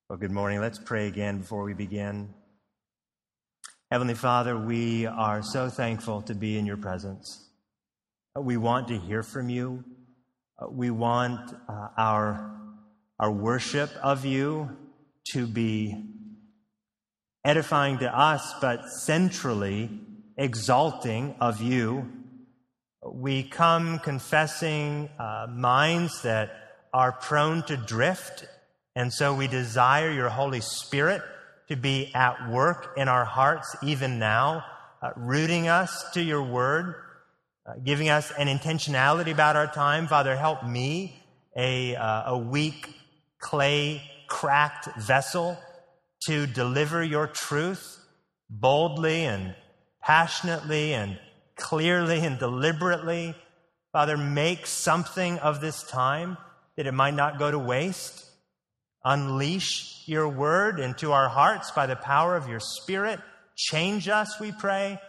Well, good morning. Let's pray again before we begin. Heavenly Father, we are so thankful to be in your presence. We want to hear from you. We want our worship of you to be edifying to us, but centrally exalting of you. We come confessing minds that are prone to drift, and so we desire your Holy Spirit to be at work in our hearts even now, rooting us to your word, giving us an intentionality about our time. Father, help me, a weak, clay, cracked vessel, to deliver your truth boldly and passionately and clearly and deliberately. Father, make something of this time that it might not go to waste. Unleash your word into our hearts by the power of your Spirit. Change us, we pray.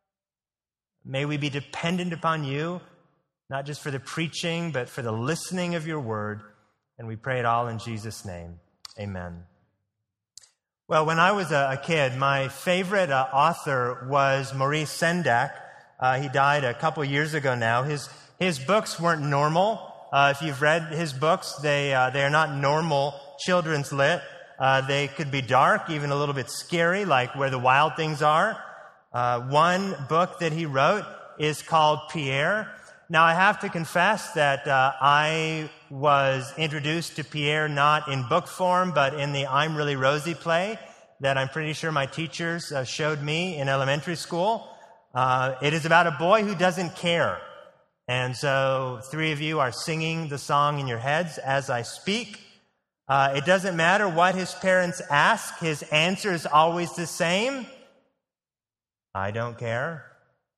May we be dependent upon you, not just for the preaching, but for the listening of your word. And we pray it all in Jesus' name. Amen. Well, when I was a kid, my favorite author was Maurice Sendak. He died a couple years ago now. His books weren't normal. If you've read his books, they are not normal children's lit. They could be dark, even a little bit scary, like Where the Wild Things Are. One book that he wrote is called Pierre. Now, I have to confess that I was introduced to Pierre not in book form, but in the I'm Really Rosie play that I'm pretty sure my teachers showed me in elementary school. It is about a boy who doesn't care. And so 3 of you are singing the song in your heads as I speak. It doesn't matter what his parents ask. His answer is always the same. I don't care.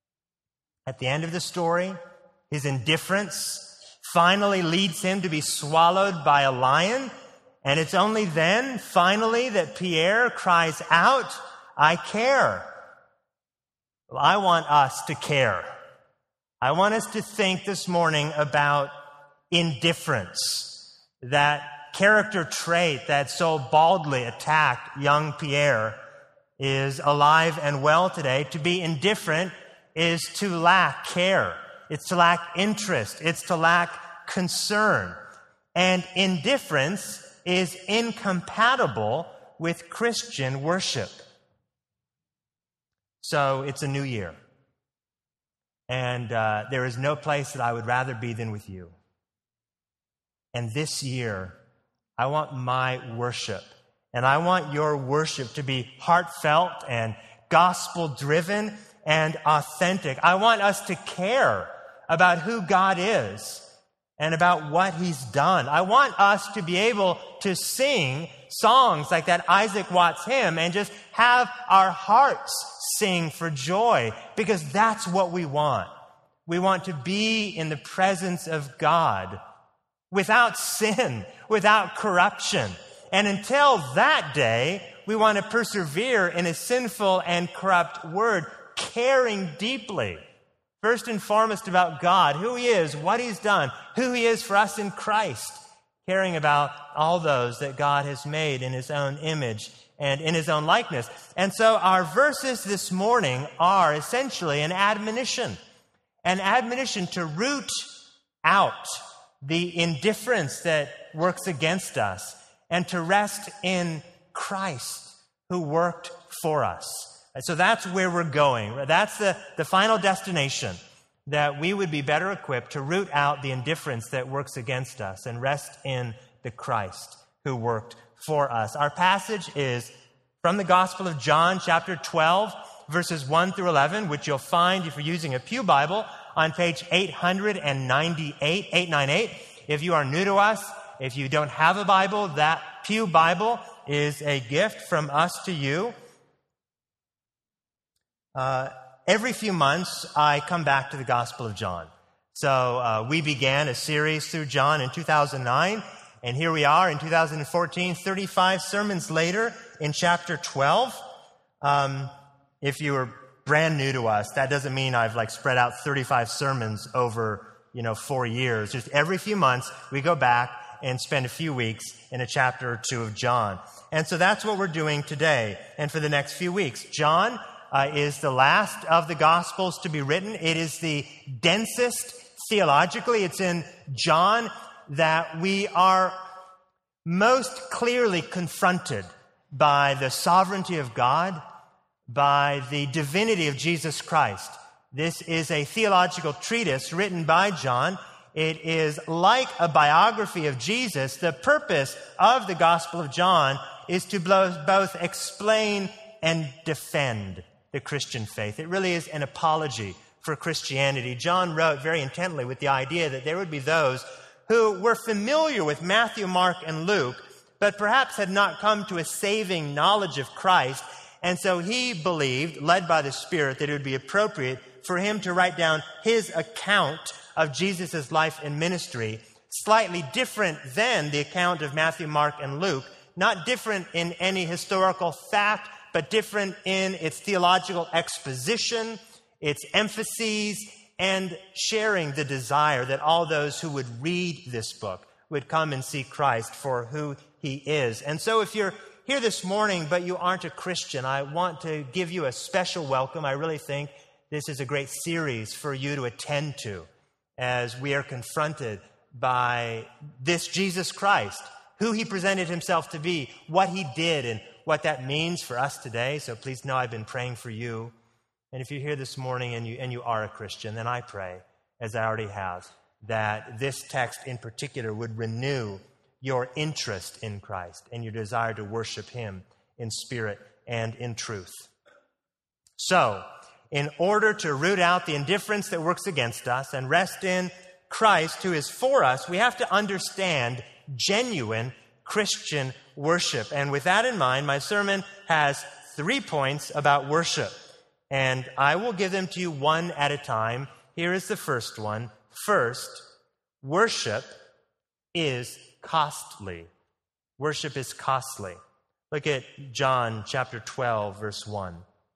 At the end of the story, his indifference finally leads him to be swallowed by a lion. And it's only then, finally, that Pierre cries out, I care. Well, I want us to care. I want us to think this morning about indifference, that character trait that so baldly attacked young Pierre is alive and well today. To be indifferent is to lack care. It's to lack interest. It's to lack concern. And indifference is incompatible with Christian worship. So it's a new year. And there is no place that I would rather be than with you. And this year, I want my worship, and I want your worship to be heartfelt and gospel-driven and authentic. I want us to care about who God is and about what He's done. I want us to be able to sing songs like that Isaac Watts hymn and just have our hearts sing for joy, because that's what we want. We want to be in the presence of God without sin, without corruption. And until that day, we want to persevere in a sinful and corrupt word, caring deeply, first and foremost about God, who He is, what He's done, who He is for us in Christ, caring about all those that God has made in His own image and in His own likeness. And so our verses this morning are essentially an admonition to root out the indifference that works against us and to rest in Christ who worked for us. And so that's where we're going. That's the final destination, that we would be better equipped to root out the indifference that works against us and rest in the Christ who worked for us. Our passage is from the Gospel of John, chapter 12, verses 1 through 11, which you'll find if you're using a Pew Bible on page 898. If you are new to us, if you don't have a Bible, that Pew Bible is a gift from us to you. Every few months, I come back to the Gospel of John. So we began a series through John in 2009, and here we are in 2014, 35 sermons later in chapter 12. If you were brand new to us, that doesn't mean I've spread out 35 sermons over 4 years. Just every few months, we go back and spend a few weeks in a chapter or two of John. And so that's what we're doing today and for the next few weeks. John is the last of the Gospels to be written. It is the densest theologically. It's in John that we are most clearly confronted by the sovereignty of God, by the divinity of Jesus Christ. This is a theological treatise written by John. It is like a biography of Jesus. The purpose of the Gospel of John is to both explain and defend the Christian faith. It really is an apology for Christianity. John wrote very intently with the idea that there would be those who were familiar with Matthew, Mark, and Luke, but perhaps had not come to a saving knowledge of Christ. And so he believed, led by the Spirit, that it would be appropriate for him to write down his account of Jesus' life and ministry, slightly different than the account of Matthew, Mark, and Luke, not different in any historical fact, but different in its theological exposition, its emphases, and sharing the desire that all those who would read this book would come and see Christ for who he is. And so if you're here this morning, but you aren't a Christian, I want to give you a special welcome. I really think this is a great series for you to attend to as we are confronted by this Jesus Christ, who he presented himself to be, what he did, and what that means for us today. So please know I've been praying for you. And if you're here this morning and you are a Christian, then I pray, as I already have, that this text in particular would renew your interest in Christ and your desire to worship him in spirit and in truth. So, in order to root out the indifference that works against us and rest in Christ who is for us, we have to understand genuine Christian worship. And with that in mind, my sermon has 3 points about worship. And I will give them to you one at a time. Here is the first one. First, worship is costly. Worship is costly. Look at John chapter 12, verse 1.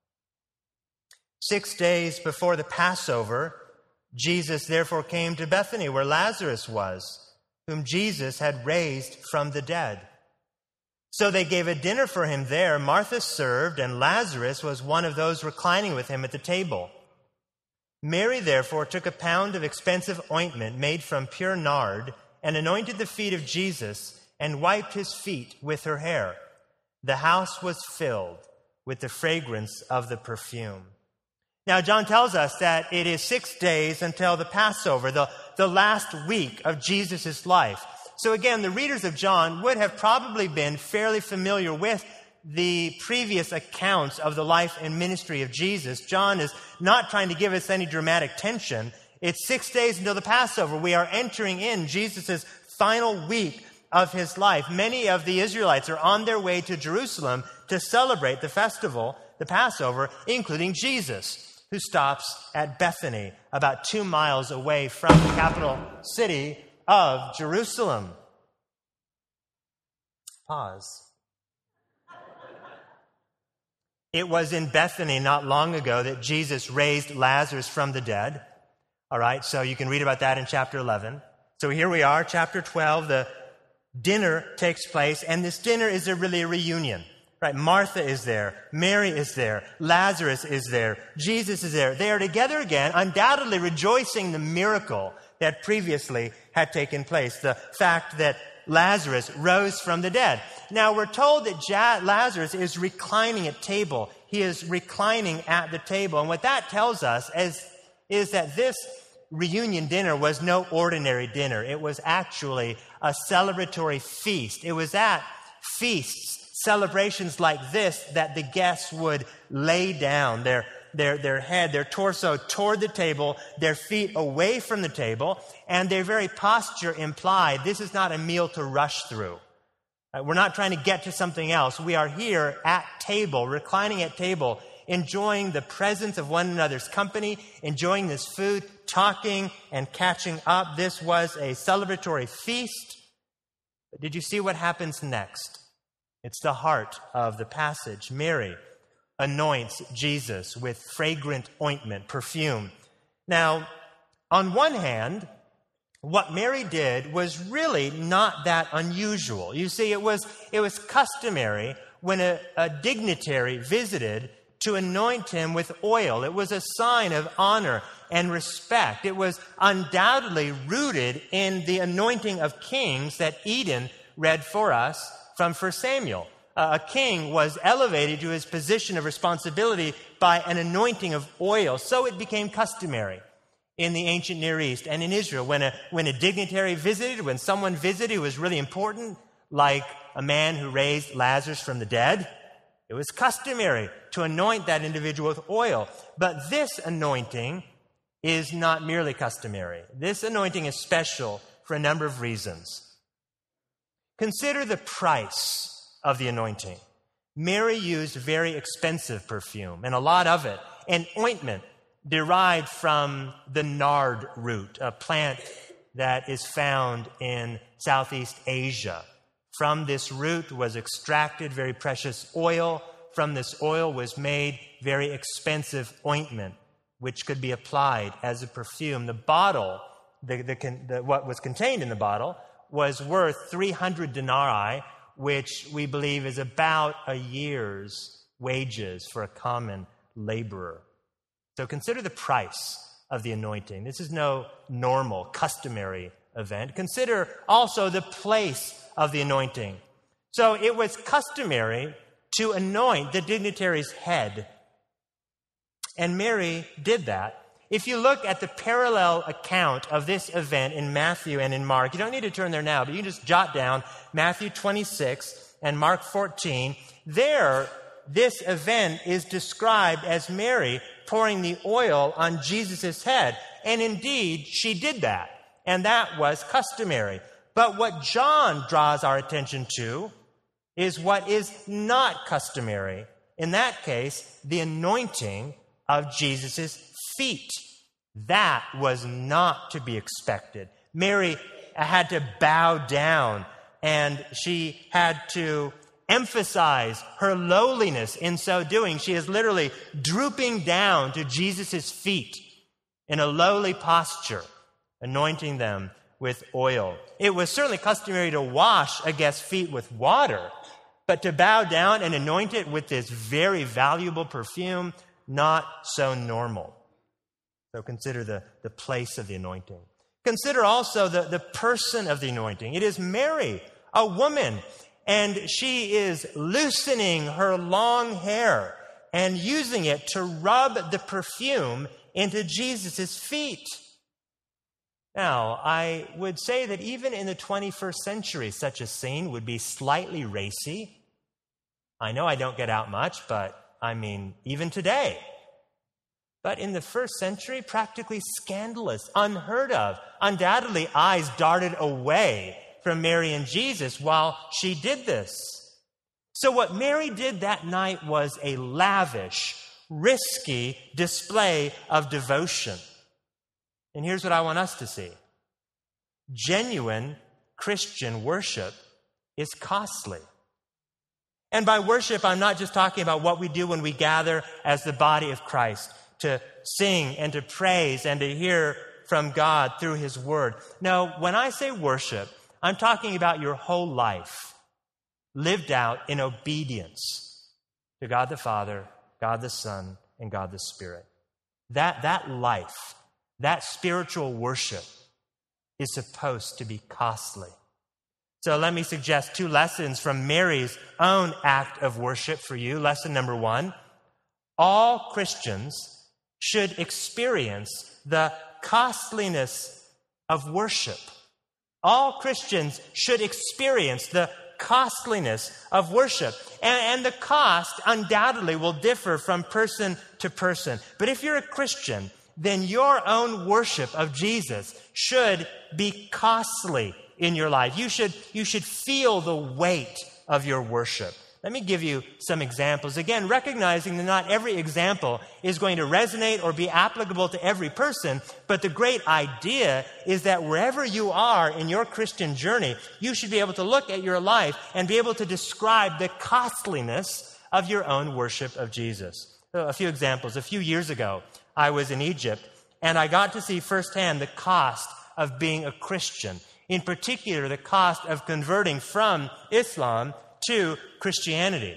6 days before the Passover, Jesus therefore came to Bethany, where Lazarus was, whom Jesus had raised from the dead. So they gave a dinner for him there. Martha served, and Lazarus was one of those reclining with him at the table. Mary therefore took a pound of expensive ointment made from pure nard and anointed the feet of Jesus and wiped his feet with her hair. The house was filled with the fragrance of the perfume. Now, John tells us that it is 6 days until the Passover, the last week of Jesus' life. So again, the readers of John would have probably been fairly familiar with the previous accounts of the life and ministry of Jesus. John is not trying to give us any dramatic tension. It's 6 days until the Passover. We are entering in Jesus' final week of his life. Many of the Israelites are on their way to Jerusalem to celebrate the festival, the Passover, including Jesus, who stops at Bethany, about 2 miles away from the capital city of Jerusalem. Pause. It was in Bethany not long ago that Jesus raised Lazarus from the dead. All right, so you can read about that in chapter 11. So here we are, chapter 12. The dinner takes place, and this dinner is really a reunion. Right, Martha is there, Mary is there, Lazarus is there, Jesus is there. They are together again, undoubtedly rejoicing the miracle that previously had taken place, the fact that Lazarus rose from the dead. Now, we're told that Lazarus is reclining at table. He is reclining at the table. And what that tells us is that this reunion dinner was no ordinary dinner. It was actually a celebratory feast. It was at feasts, celebrations like this, that the guests would lay down their head, their torso toward the table, their feet away from the table, and their very posture implied this is not a meal to rush through. We're not trying to get to something else. We are here at table, reclining at table, enjoying the presence of one another's company, enjoying this food, talking and catching up. This was a celebratory feast. But did you see what happens next? It's the heart of the passage. Mary anoints Jesus with fragrant ointment, perfume. Now, on one hand, what Mary did was really not that unusual. You see, it was customary when a dignitary visited to anoint him with oil. It was a sign of honor and respect. It was undoubtedly rooted in the anointing of kings that Eden read for us from 1 Samuel. A king was elevated to his position of responsibility by an anointing of oil. So it became customary in the ancient Near East and in Israel. When a dignitary visited, when someone visited who was really important, like a man who raised Lazarus from the dead, it was customary to anoint that individual with oil. But this anointing is not merely customary. This anointing is special for a number of reasons. Consider the price of the anointing. Mary used very expensive perfume, and a lot of it, an ointment derived from the nard root, a plant that is found in Southeast Asia. From this root was extracted very precious oil. From this oil was made very expensive ointment, which could be applied as a perfume. The bottle, what was contained in the bottle, was worth 300 denarii, which we believe is about a year's wages for a common laborer. So consider the price of the anointing. This is no normal, customary event. Consider also the place of the anointing. So it was customary to anoint the dignitary's head. And Mary did that. If you look at the parallel account of this event in Matthew and in Mark, you don't need to turn there now, but you can just jot down Matthew 26 and Mark 14. There, this event is described as Mary pouring the oil on Jesus' head. And indeed, she did that. And that was customary. But what John draws our attention to is what is not customary. In that case, the anointing of Jesus' feet. That was not to be expected. Mary had to bow down, and she had to emphasize her lowliness in so doing. She is literally drooping down to Jesus' feet in a lowly posture, anointing them with oil. It was certainly customary to wash a guest's feet with water, but to bow down and anoint it with this very valuable perfume, not so normal. So consider the place of the anointing. Consider also the person of the anointing. It is Mary, a woman, and she is loosening her long hair and using it to rub the perfume into Jesus' feet. Now, I would say that even in the 21st century, such a scene would be slightly racy. I know I don't get out much, but I mean, even today. But in the first century, practically scandalous, unheard of. Undoubtedly, eyes darted away from Mary and Jesus while she did this. So what Mary did that night was a lavish, risky display of devotion. And here's what I want us to see. Genuine Christian worship is costly. And by worship, I'm not just talking about what we do when we gather as the body of Christ, to sing and to praise and to hear from God through His Word. No, when I say worship, I'm talking about your whole life lived out in obedience to God the Father, God the Son, and God the Spirit. That life, that spiritual worship is supposed to be costly. So let me suggest 2 lessons from Mary's own act of worship for you. Lesson number 1, all Christians should experience the costliness of worship. All Christians should experience the costliness of worship. And the cost undoubtedly will differ from person to person. But if you're a Christian, then your own worship of Jesus should be costly in your life. You should feel the weight of your worship. Let me give you some examples. Again, recognizing that not every example is going to resonate or be applicable to every person, but the great idea is that wherever you are in your Christian journey, you should be able to look at your life and be able to describe the costliness of your own worship of Jesus. So a few examples. A few years ago, I was in Egypt, and I got to see firsthand the cost of being a Christian. In particular, the cost of converting from Islam to Christianity.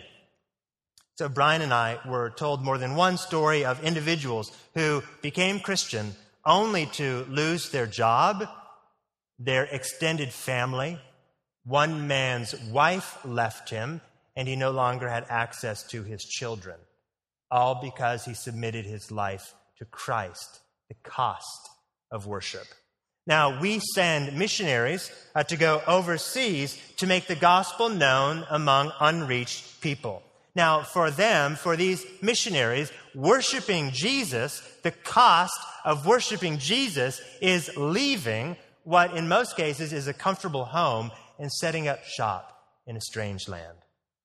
So Brian and I were told more than one story of individuals who became Christian only to lose their job, their extended family. One man's wife left him, and he no longer had access to his children, all because he submitted his life to Christ, the cost of worship. Now, we send missionaries to go overseas to make the gospel known among unreached people. Now, for them, for these missionaries, worshiping Jesus, the cost of worshiping Jesus is leaving what in most cases is a comfortable home and setting up shop in a strange land.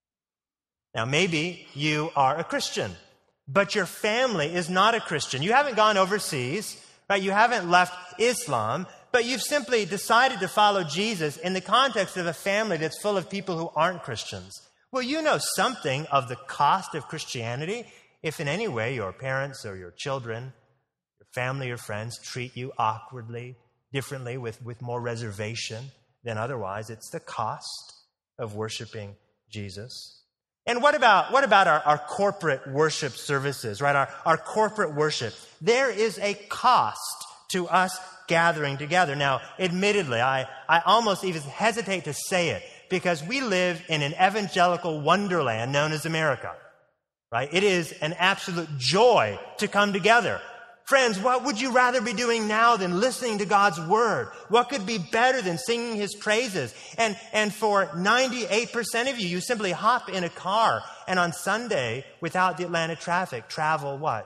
Now, maybe you are a Christian, but your family is not a Christian. You haven't gone overseas, right? You haven't left Islam, but you've simply decided to follow Jesus in the context of a family that's full of people who aren't Christians. Well, you know something of the cost of Christianity if in any way your parents or your children, your family or friends treat you awkwardly, differently, with more reservation than otherwise. It's the cost of worshiping Jesus. And what about our corporate worship services, right? Our corporate worship. There is a cost to us gathering together. Now, admittedly, I almost even hesitate to say it, because we live in an evangelical wonderland known as America, right? It is an absolute joy to come together. Friends, what would you rather be doing now than listening to God's word? What could be better than singing his praises? And for 98% of you, you simply hop in a car and on Sunday, without the Atlanta traffic, travel what?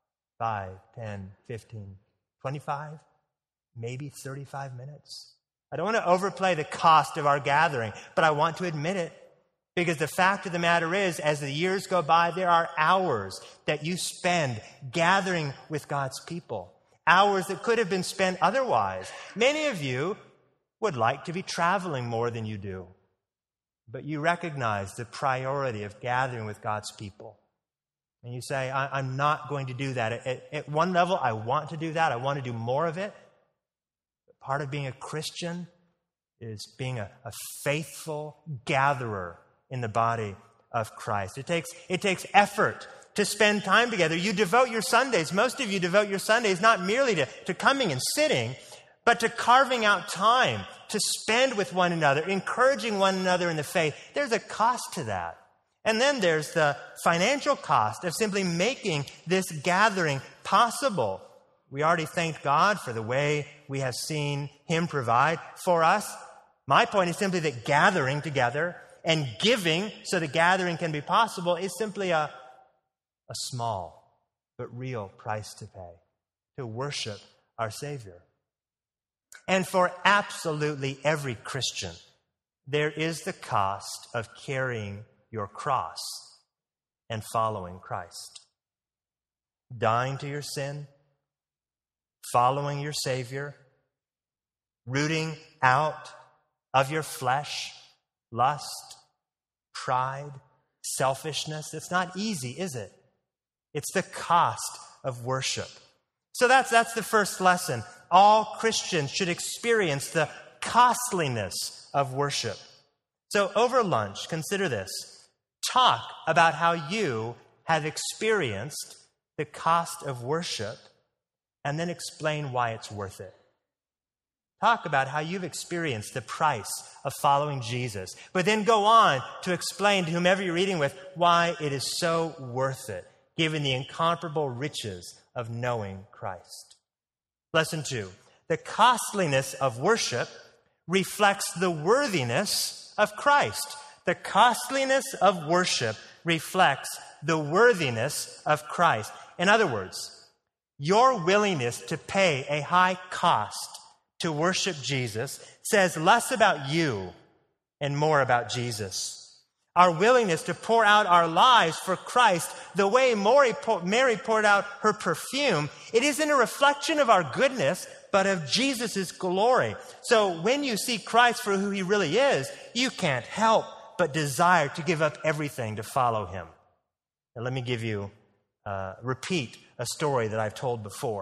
5, 10, 15, 25, maybe 35 minutes. I don't want to overplay the cost of our gathering, but I want to admit it, because the fact of the matter is, as the years go by, there are hours that you spend gathering with God's people, hours that could have been spent otherwise. Many of you would like to be traveling more than you do, but you recognize the priority of gathering with God's people. And you say, I'm not going to do that. At one level, I want to do that. I want to do more of it. Part of being a Christian is being a faithful gatherer in the body of Christ. It takes effort to spend time together. You devote your Sundays. Most of you devote your Sundays not merely to coming and sitting, but to carving out time to spend with one another, encouraging one another in the faith. There's a cost to that. And then there's the financial cost of simply making this gathering possible. We already thanked God for the way we have seen him provide for us. My point is simply that gathering together and giving so the gathering can be possible is simply a small but real price to pay to worship our Savior. And for absolutely every Christian, there is the cost of carrying your cross and following Christ. Dying to your sin, following your Savior, rooting out of your flesh, lust, pride, selfishness. It's not easy, is it? It's the cost of worship. So that's the first lesson. All Christians should experience the costliness of worship. So over lunch, consider this. Talk about how you have experienced the cost of worship, and then explain why it's worth it. Talk about how you've experienced the price of following Jesus, but then go on to explain to whomever you're eating with why it is so worth it, given the incomparable riches of knowing Christ. Lesson 2. The costliness of worship reflects the worthiness of Christ. The costliness of worship reflects the worthiness of Christ. In other words, your willingness to pay a high cost to worship Jesus says less about you and more about Jesus. Our willingness to pour out our lives for Christ the way Mary poured out her perfume, it isn't a reflection of our goodness, but of Jesus' glory. So when you see Christ for who he really is, you can't help but desire to give up everything to follow him. Now let me repeat a story that I've told before.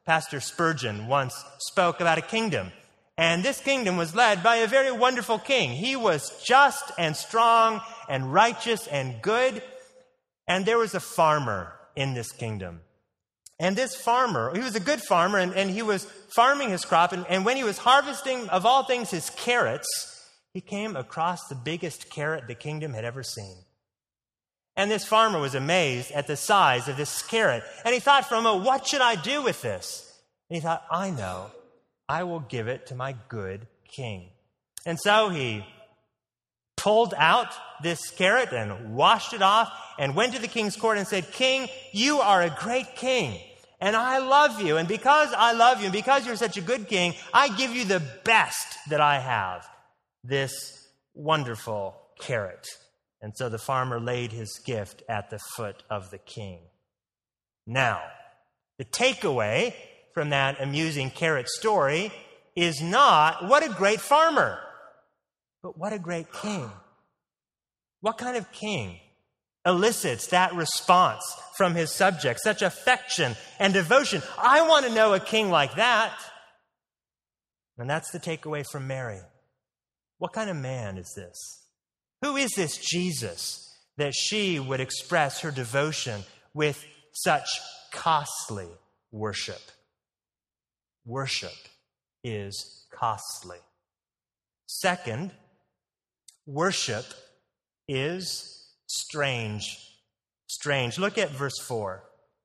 Pastor Spurgeon once spoke about a kingdom. And this kingdom was led by a very wonderful king. He was just and strong and righteous and good. And there was a farmer in this kingdom. And this farmer, he was a good farmer, and he was farming his crop. And when he was harvesting, of all things, his carrots, he came across the biggest carrot the kingdom had ever seen. And this farmer was amazed at the size of this carrot. And he thought for a moment, what should I do with this? And he thought, I know. I will give it to my good king. And so he pulled out this carrot and washed it off and went to the king's court and said, King, you are a great king, and I love you. And because I love you, and because you're such a good king, I give you the best that I have, this wonderful carrot. And so the farmer laid his gift at the foot of the king. Now, the takeaway from that amusing carrot story is not, what a great farmer, but what a great king. What kind of king elicits that response from his subjects, such affection and devotion? I want to know a king like that. And that's the takeaway from Mary. What kind of man is this? Who is this Jesus that she would express her devotion with such costly worship? Worship is costly. Second, worship is strange. Strange. Look at verse 4.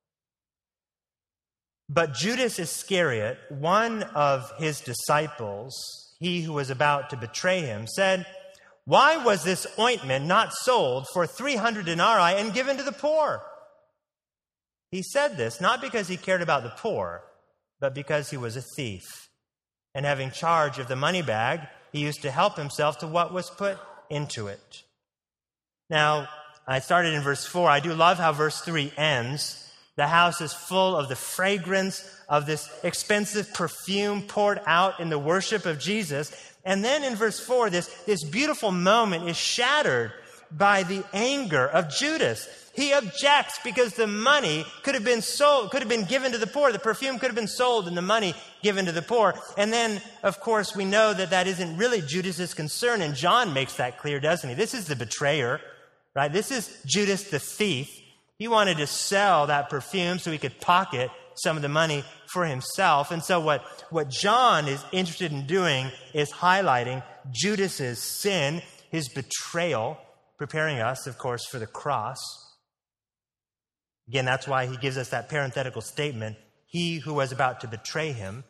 But Judas Iscariot, one of his disciples, he who was about to betray him, said, Why was this ointment not sold for 300 denarii and given to the poor? He said this not because he cared about the poor, but because he was a thief. And having charge of the money bag, he used to help himself to what was put into it. Now, I started in verse 4. I do love how verse 3 ends. The house is full of the fragrance of this expensive perfume poured out in the worship of Jesus. And then in verse 4, this beautiful moment is shattered by the anger of Judas. He objects because the money could have been sold, could have been given to the poor. The perfume could have been sold and the money given to the poor. And then, of course, we know that isn't really Judas's concern. And John makes that clear, doesn't he? This is the betrayer, right? This is Judas the thief. He wanted to sell that perfume so he could pocket some of the money for himself. And so what John is interested in doing is highlighting Judas's sin, his betrayal, preparing us, of course, for the cross. Again, that's why he gives us that parenthetical statement, he who was about to betray him.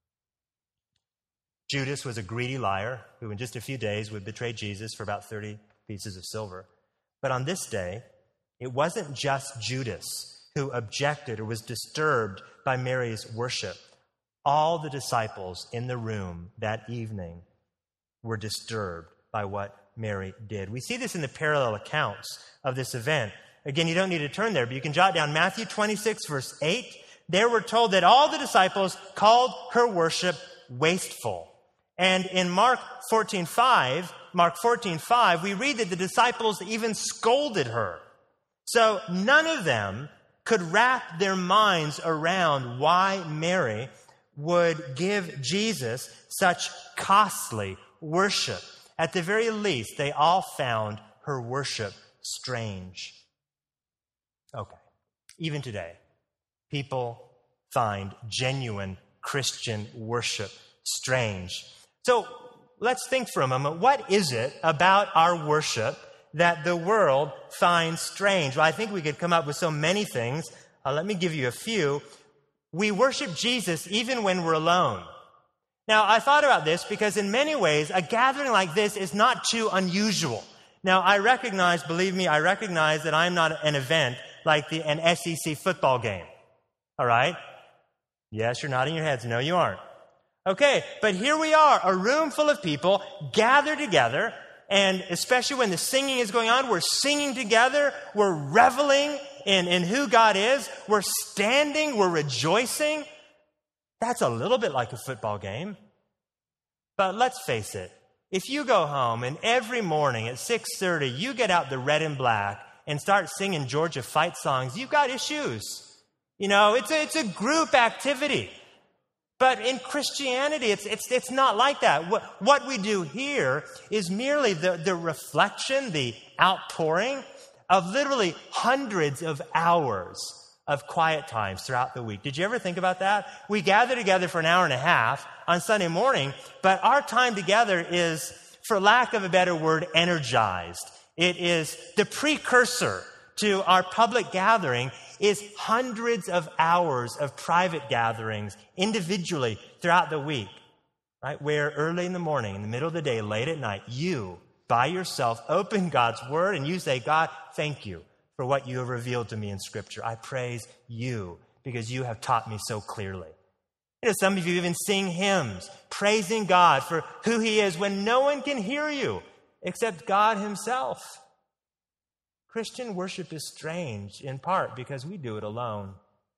Judas was a greedy liar who in just a few days would betray Jesus for about 30 pieces of silver. But on this day, it wasn't just Judas who objected or was disturbed by Mary's worship. All the disciples in the room that evening were disturbed by what Mary did. We see this in the parallel accounts of this event. Again, you don't need to turn there, but you can jot down Matthew 26, verse 8. There we're told that all the disciples called her worship wasteful. And in Mark 14:5, we read that the disciples even scolded her. So none of them could wrap their minds around why Mary would give Jesus such costly worship. At the very least, they all found her worship strange. Okay, even today, people find genuine Christian worship strange. So let's think for a moment, what is it about our worship that the world finds strange? Well, I think we could come up with so many things. Let me give you a few. We worship Jesus even when we're alone. Now, I thought about this because in many ways, a gathering like this is not too unusual. Now, I recognize that I'm not an event like an SEC football game. All right? Yes, you're nodding your heads. No, you aren't. Okay, but here we are, a room full of people gathered together, and especially when the singing is going on, we're singing together, we're reveling in who God is, we're standing, we're rejoicing. That's a little bit like a football game. But let's face it, if you go home and every morning at 6:30 you get out the red and black and start singing Georgia fight songs, you've got issues. You know, it's a group activity. But in Christianity, it's not like that. What we do here is merely the reflection, the outpouring of literally hundreds of hours of quiet times throughout the week. Did you ever think about that? We gather together for an hour and a half on Sunday morning, but our time together is, for lack of a better word, energized. It is the precursor to our public gathering is hundreds of hours of private gatherings individually throughout the week, right? Where early in the morning, in the middle of the day, late at night, you, by yourself, open God's word and you say, God, thank you for what you have revealed to me in Scripture. I praise you because you have taught me so clearly. You know, some of you even sing hymns praising God for who he is when no one can hear you except God himself. Christian worship is strange in part because we do it alone.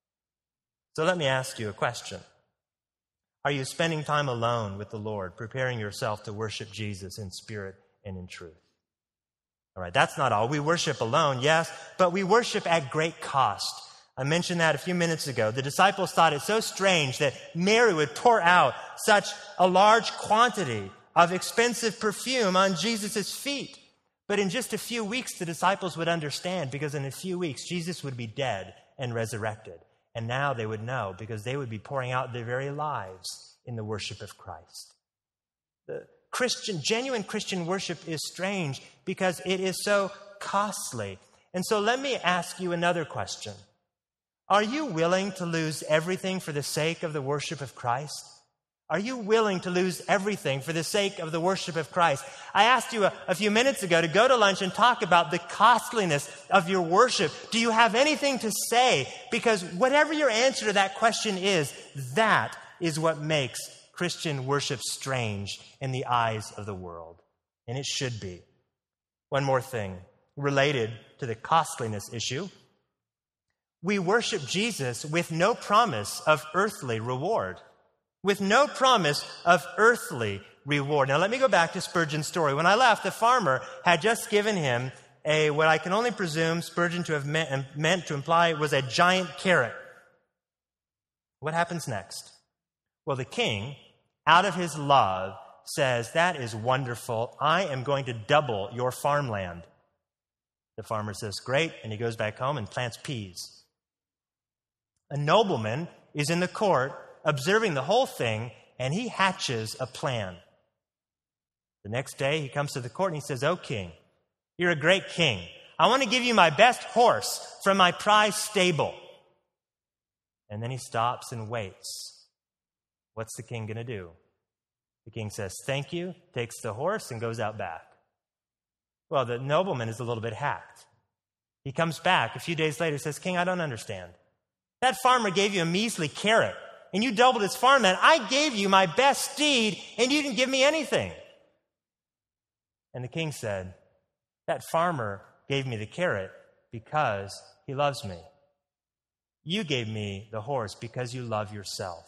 So let me ask you a question. Are you spending time alone with the Lord, preparing yourself to worship Jesus in spirit and in truth? All right, that's not all. We worship alone, yes, but we worship at great cost. I mentioned that a few minutes ago. The disciples thought it so strange that Mary would pour out such a large quantity of expensive perfume on Jesus' feet. But in just a few weeks, the disciples would understand, because in a few weeks, Jesus would be dead and resurrected. And now they would know, because they would be pouring out their very lives in the worship of Christ. The genuine Christian worship is strange because it is so costly. And so let me ask you another question. Are you willing to lose everything for the sake of the worship of Christ? Are you willing to lose everything for the sake of the worship of Christ? I asked you a few minutes ago to go to lunch and talk about the costliness of your worship. Do you have anything to say? Because whatever your answer to that question is, that is what makes Christian worship strange in the eyes of the world. And it should be. One more thing related to the costliness issue. We worship Jesus with no promise of earthly reward. With no promise of earthly reward. Now let me go back to Spurgeon's story. When I left, the farmer had just given him what I can only presume Spurgeon to have meant to imply was a giant carrot. What happens next? Well, the king, out of his love, says, that is wonderful. I am going to double your farmland. The farmer says, great, and he goes back home and plants peas. A nobleman is in the court observing the whole thing, and he hatches a plan. The next day, he comes to the court and he says, "Oh, king, you're a great king. I want to give you my best horse from my prize stable." And then he stops and waits. What's the king going to do? The king says, "Thank you," takes the horse and goes out back. Well, the nobleman is a little bit hacked. He comes back a few days later and says, "King, I don't understand. That farmer gave you a measly carrot, and you doubled his farmland. I gave you my best steed, and you didn't give me anything." And the king said, "That farmer gave me the carrot because he loves me. You gave me the horse because you love yourself."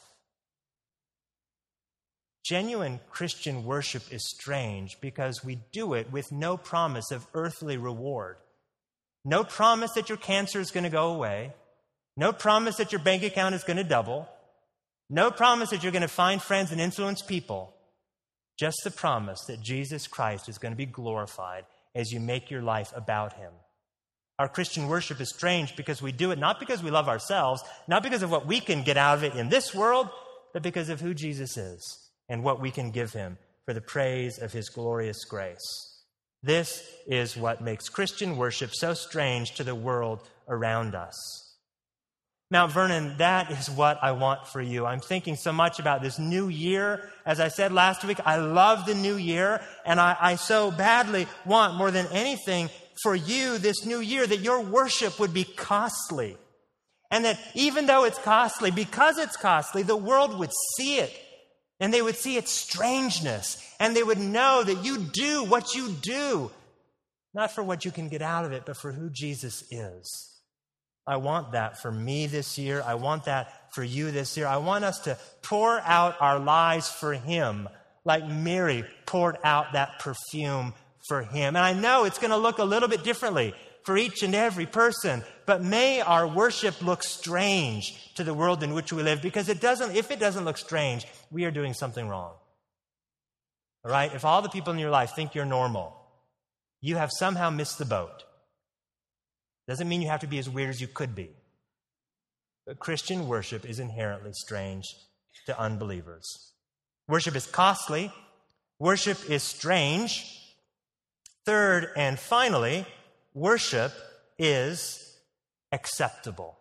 Genuine Christian worship is strange because we do it with no promise of earthly reward. No promise that your cancer is going to go away. No promise that your bank account is going to double. No promise that you're going to find friends and influence people. Just the promise that Jesus Christ is going to be glorified as you make your life about him. Our Christian worship is strange because we do it not because we love ourselves, not because of what we can get out of it in this world, but because of who Jesus is and what we can give him for the praise of his glorious grace. This is what makes Christian worship so strange to the world around us. Mount Vernon, that is what I want for you. I'm thinking so much about this new year. As I said last week, I love the new year, and I so badly want more than anything for you this new year that your worship would be costly. And that even though it's costly, because it's costly, the world would see it. And they would see its strangeness. And they would know that you do what you do, not for what you can get out of it, but for who Jesus is. I want that for me this year. I want that for you this year. I want us to pour out our lives for him, like Mary poured out that perfume for him. And I know it's going to look a little bit differently for each and every person. But may our worship look strange to the world in which we live, because if it doesn't look strange, we are doing something wrong. All right? If all the people in your life think you're normal, you have somehow missed the boat. Doesn't mean you have to be as weird as you could be. But Christian worship is inherently strange to unbelievers. Worship is costly. Worship is strange. Third and finally, worship is acceptable.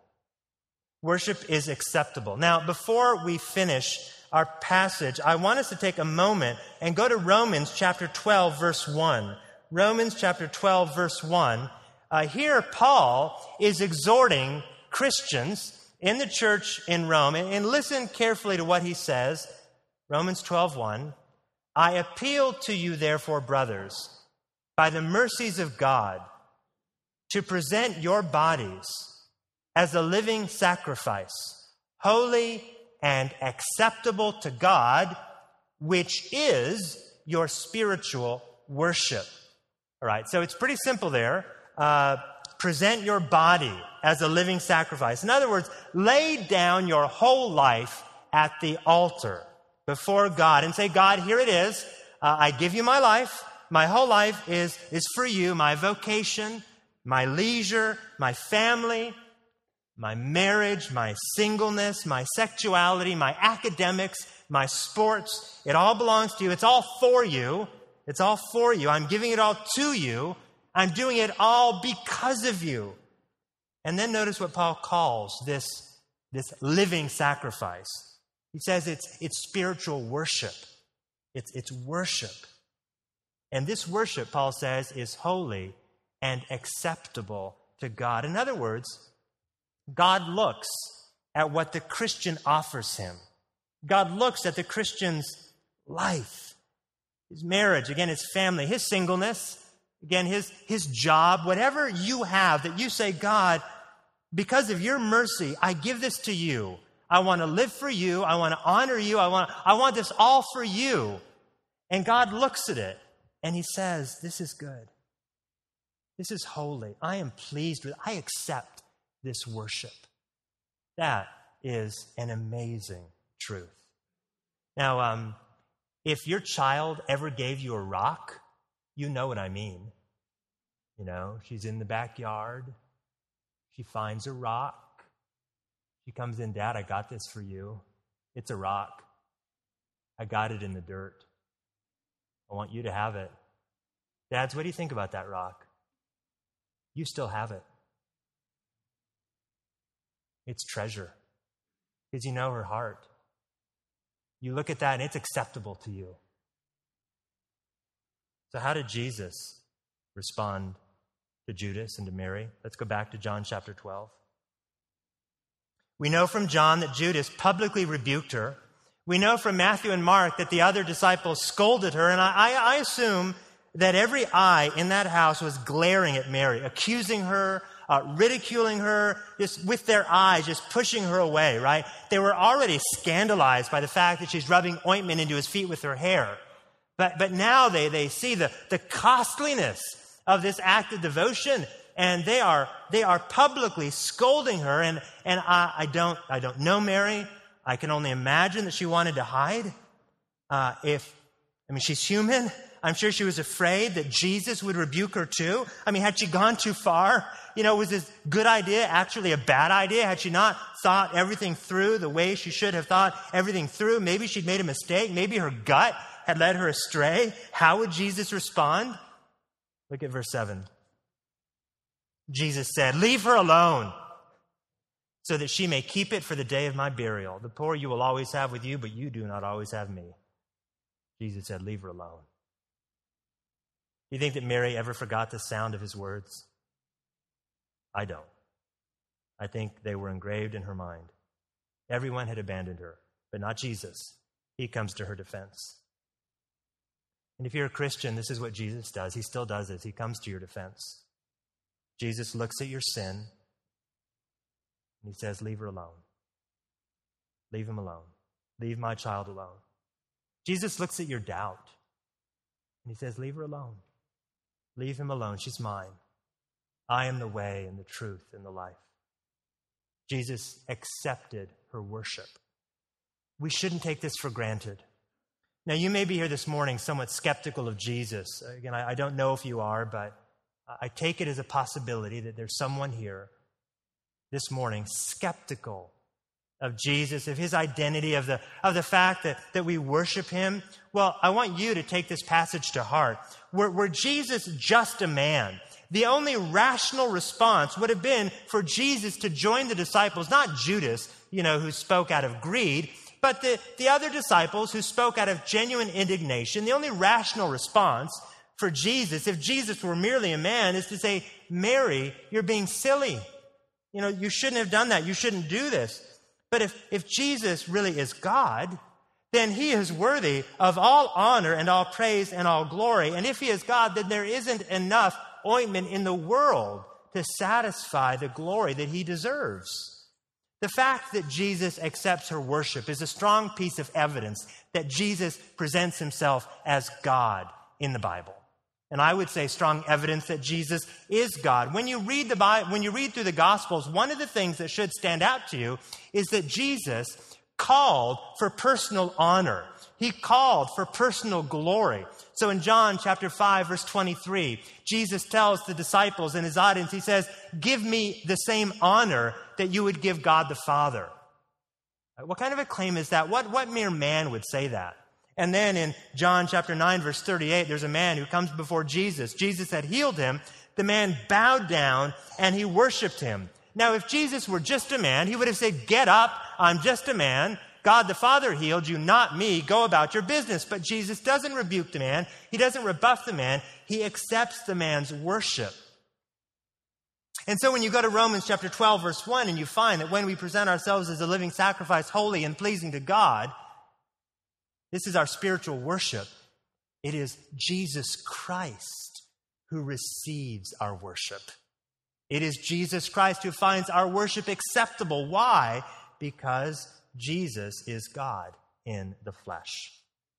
Worship is acceptable. Now, before we finish our passage, I want us to take a moment and go to Romans chapter 12, verse 1. Romans chapter 12, verse 1. Here, Paul is exhorting Christians in the church in Rome, and listen carefully to what he says. Romans 12:1. I appeal to you, therefore, brothers, by the mercies of God, to present your bodies as a living sacrifice, holy and acceptable to God, which is your spiritual worship. All right, so it's pretty simple there. Present your body as a living sacrifice. In other words, lay down your whole life at the altar before God and say, God, here it is. I give you my life. My whole life is for you. My vocation, my leisure, my family, my marriage, my singleness, my sexuality, my academics, my sports. It all belongs to you. It's all for you. It's all for you. I'm giving it all to you. I'm doing it all because of you. And then notice what Paul calls this living sacrifice. He says it's spiritual worship. It's worship. And this worship, Paul says, is holy and acceptable to God. In other words, God looks at what the Christian offers him. God looks at the Christian's life, his marriage, again, his family, his singleness, again, his job, whatever you have that you say, God, because of your mercy, I give this to you. I want to live for you. I want to honor you. I want this all for you. And God looks at it and he says, this is good. This is holy. I am pleased with it. I accept this worship. That is an amazing truth. Now, if your child ever gave you a rock, you know what I mean. You know, she's in the backyard. She finds a rock. She comes in, Dad, I got this for you. It's a rock. I got it in the dirt. I want you to have it. Dads, what do you think about that rock? You still have it. It's treasure. Because you know her heart. You look at that and it's acceptable to you. So how did Jesus respond to Judas and to Mary? Let's go back to John chapter 12. We know from John that Judas publicly rebuked her. We know from Matthew and Mark that the other disciples scolded her. And I assume that every eye in that house was glaring at Mary, accusing her, ridiculing her, just with their eyes, just pushing her away, right? They were already scandalized by the fact that she's rubbing ointment into his feet with her hair. But now they see the costliness of this act of devotion, and they are publicly scolding her. And I don't know Mary. I can only imagine that she wanted to hide. She's human. I'm sure she was afraid that Jesus would rebuke her too. Had she gone too far? Was this good idea actually a bad idea? Had she not thought everything through the way she should have thought everything through? Maybe she'd made a mistake. Maybe her gut had led her astray. How would Jesus respond? Look at verse 7. Jesus said, "Leave her alone, so that she may keep it for the day of my burial. The poor you will always have with you, but you do not always have me." Jesus said, "Leave her alone." Do you think that Mary ever forgot the sound of his words? I don't. I think they were engraved in her mind. Everyone had abandoned her, but not Jesus. He comes to her defense. And if you're a Christian, this is what Jesus does. He still does this. He comes to your defense. Jesus looks at your sin, and he says, "Leave her alone. Leave him alone. Leave my child alone." Jesus looks at your doubt, and he says, "Leave her alone. Leave him alone. She's mine. I am the way and the truth and the life. Jesus accepted her worship. We shouldn't take this for granted. Now, you may be here this morning somewhat skeptical of Jesus. Again, I don't know if you are, but I take it as a possibility that there's someone here this morning skeptical of Jesus, of his identity, of the fact that we worship him. Well, I want you to take this passage to heart. Were Jesus just a man? The only rational response would have been for Jesus to join the disciples, not Judas, who spoke out of greed, but the other disciples who spoke out of genuine indignation. The only rational response for Jesus, if Jesus were merely a man, is to say, Mary, you're being silly. You shouldn't have done that. You shouldn't do this. But if Jesus really is God, then he is worthy of all honor and all praise and all glory. And if he is God, then there isn't enough ointment in the world to satisfy the glory that he deserves. The fact that Jesus accepts her worship is a strong piece of evidence that Jesus presents himself as God in the Bible. And I would say strong evidence that Jesus is God. When you read through the Gospels, one of the things that should stand out to you is that Jesus called for personal honor. He called for personal glory. So in John chapter 5, verse 23, Jesus tells the disciples and his audience, he says, give me the same honor that you would give God the Father. What kind of a claim is that? What mere man would say that? And then in John chapter 9, verse 38, there's a man who comes before Jesus. Jesus had healed him. The man bowed down and he worshiped him. Now, if Jesus were just a man, he would have said, get up, I'm just a man. God the Father healed you, not me. Go about your business. But Jesus doesn't rebuke the man. He doesn't rebuff the man. He accepts the man's worship. And so when you go to Romans chapter 12, verse 1, and you find that when we present ourselves as a living sacrifice, holy and pleasing to God, this is our spiritual worship. It is Jesus Christ who receives our worship. It is Jesus Christ who finds our worship acceptable. Why? Because Jesus is God in the flesh.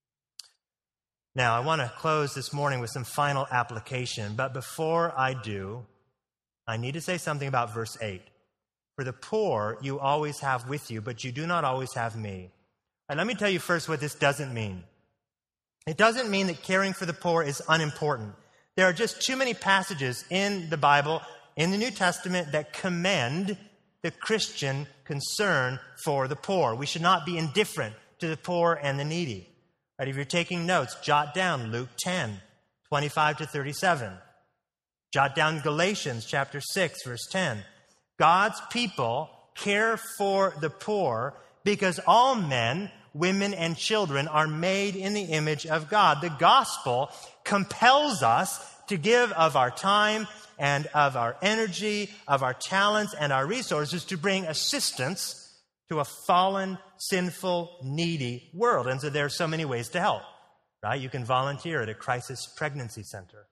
Now, I want to close this morning with some final application. But before I do, I need to say something about verse 8. For the poor you always have with you, but you do not always have me. And let me tell you first what this doesn't mean. It doesn't mean that caring for the poor is unimportant. There are just too many passages in the Bible, in the New Testament, that commend the Christian concern for the poor. We should not be indifferent to the poor and the needy. Right, if you're taking notes, jot down Luke 10, 25 to 37. Jot down Galatians chapter 6, verse 10. God's people care for the poor because all men, women, and children are made in the image of God. The gospel compels us to give of our time and of our energy, of our talents and our resources to bring assistance to a fallen, sinful, needy world. And so there are so many ways to help, right? You can volunteer at a crisis pregnancy center.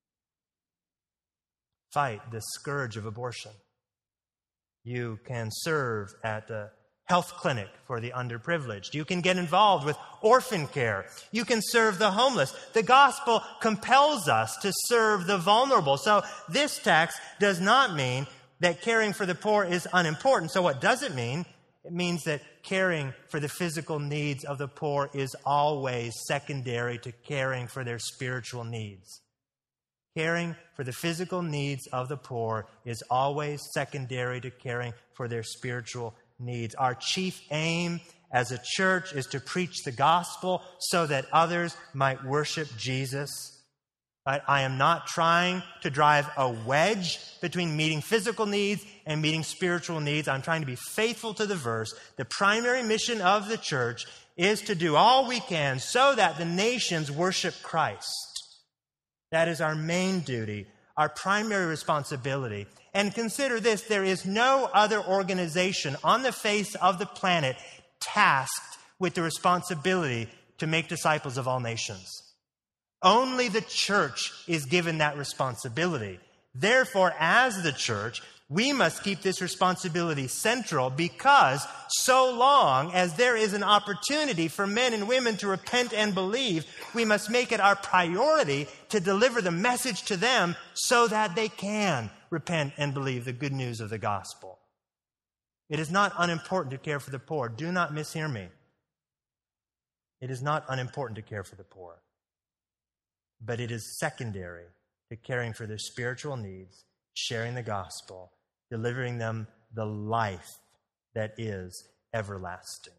Fight the scourge of abortion. You can serve at a health clinic for the underprivileged. You can get involved with orphan care. You can serve the homeless. The gospel compels us to serve the vulnerable. So this text does not mean that caring for the poor is unimportant. So what does it mean? It means that caring for the physical needs of the poor is always secondary to caring for their spiritual needs. Caring for the physical needs of the poor is always secondary to caring for their spiritual needs. Our chief aim as a church is to preach the gospel so that others might worship Jesus. Right? I am not trying to drive a wedge between meeting physical needs and meeting spiritual needs. I'm trying to be faithful to the verse. The primary mission of the church is to do all we can so that the nations worship Christ. That is our main duty, our primary responsibility. And consider this, there is no other organization on the face of the planet tasked with the responsibility to make disciples of all nations. Only the church is given that responsibility. Therefore, as the church, we must keep this responsibility central because so long as there is an opportunity for men and women to repent and believe, we must make it our priority to deliver the message to them so that they can repent and believe the good news of the gospel. It is not unimportant to care for the poor. Do not mishear me. It is not unimportant to care for the poor. But it is secondary to caring for their spiritual needs, sharing the gospel, delivering them the life that is everlasting.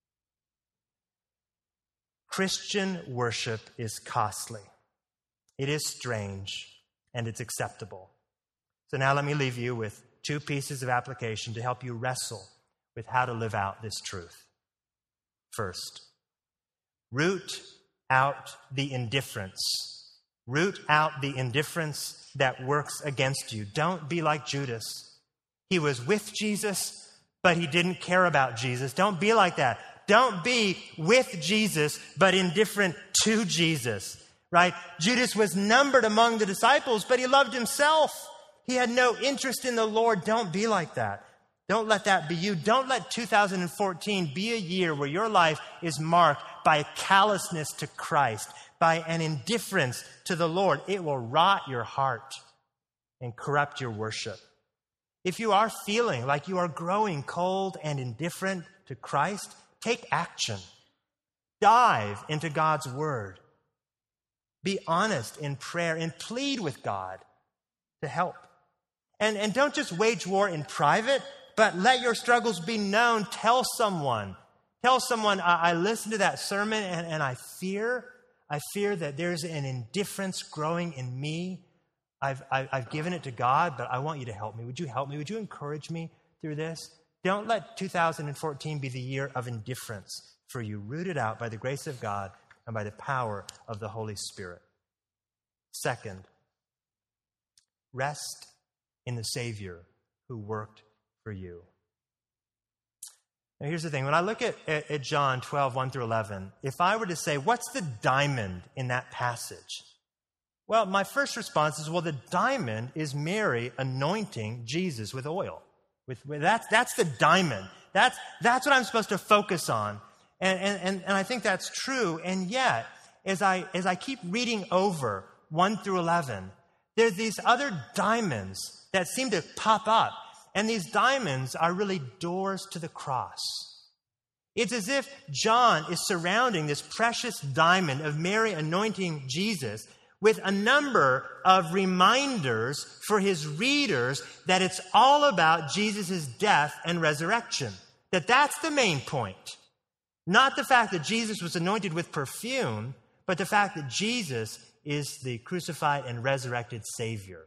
Christian worship is costly. It is strange, and it's acceptable. So now let me leave you with 2 pieces of application to help you wrestle with how to live out this truth. First, root out the indifference. Root out the indifference that works against you. Don't be like Judas. He was with Jesus, but he didn't care about Jesus. Don't be like that. Don't be with Jesus, but indifferent to Jesus, right? Judas was numbered among the disciples, but he loved himself. He had no interest in the Lord. Don't be like that. Don't let that be you. Don't let 2014 be a year where your life is marked by a callousness to Christ, by an indifference to the Lord. It will rot your heart and corrupt your worship. If you are feeling like you are growing cold and indifferent to Christ, take action. Dive into God's word. Be honest in prayer and plead with God to help. And don't just wage war in private, but let your struggles be known. Tell someone. Tell someone, I listened to that sermon and I fear that there's an indifference growing in me. I've given it to God, but I want you to help me. Would you help me? Would you encourage me through this? Don't let 2014 be the year of indifference for you. Root it out by the grace of God and by the power of the Holy Spirit. Second, rest in the Savior who worked for you. Now here's the thing. When I look at John 12, 1 through 11, if I were to say, what's the diamond in that passage? Well, my first response is, well, the diamond is Mary anointing Jesus with oil. That's the diamond. That's what I'm supposed to focus on. And I think that's true. And yet, as I keep reading over 1 through 11, there's these other diamonds that seem to pop up. And these diamonds are really doors to the cross. It's as if John is surrounding this precious diamond of Mary anointing Jesus with a number of reminders for his readers that it's all about Jesus' death and resurrection. That's the main point. Not the fact that Jesus was anointed with perfume, but the fact that Jesus is the crucified and resurrected Savior.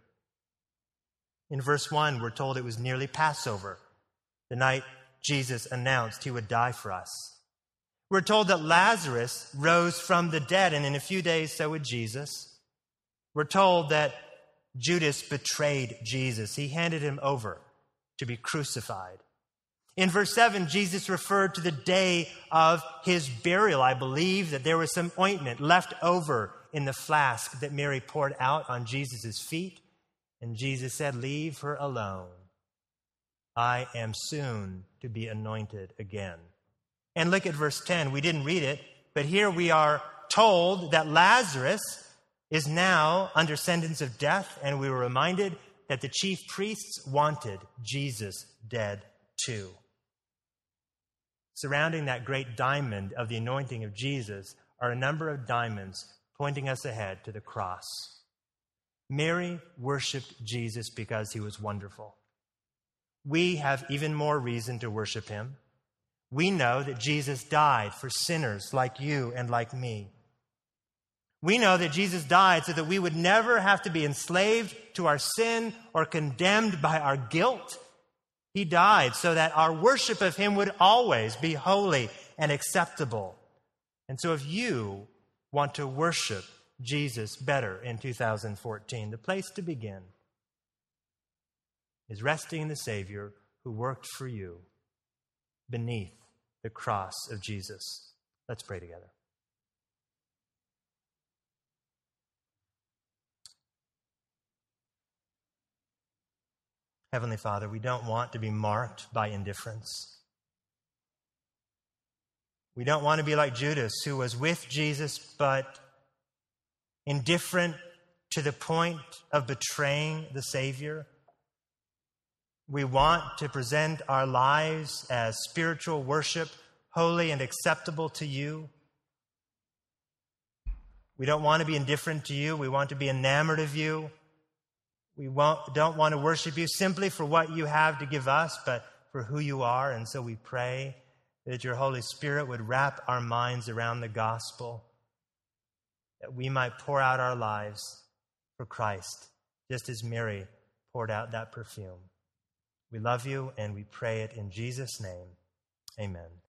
In verse 1, we're told it was nearly Passover, the night Jesus announced he would die for us. We're told that Lazarus rose from the dead, and in a few days, so would Jesus. We're told that Judas betrayed Jesus. He handed him over to be crucified. In verse 7, Jesus referred to the day of his burial. I believe that there was some ointment left over in the flask that Mary poured out on Jesus' feet. And Jesus said, "Leave her alone. I am soon to be anointed again." And look at verse 10. We didn't read it, but here we are told that Lazarus is now under sentence of death, and we were reminded that the chief priests wanted Jesus dead too. Surrounding that great diamond of the anointing of Jesus are a number of diamonds pointing us ahead to the cross. Mary worshiped Jesus because he was wonderful. We have even more reason to worship him. We know that Jesus died for sinners like you and like me. We know that Jesus died so that we would never have to be enslaved to our sin or condemned by our guilt. He died so that our worship of him would always be holy and acceptable. And so if you want to worship Jesus better in 2014, the place to begin is resting in the Savior who worked for you beneath the cross of Jesus. Let's pray together. Heavenly Father, we don't want to be marked by indifference. We don't want to be like Judas, who was with Jesus, but indifferent to the point of betraying the Savior We want to present our lives as spiritual worship, holy and acceptable to you. We don't want to be indifferent to you. We want to be enamored of you. We don't want to worship you simply for what you have to give us, but for who you are. And so we pray that your Holy Spirit would wrap our minds around the gospel, that we might pour out our lives for Christ, just as Mary poured out that perfume. We love you and we pray it in Jesus' name. Amen.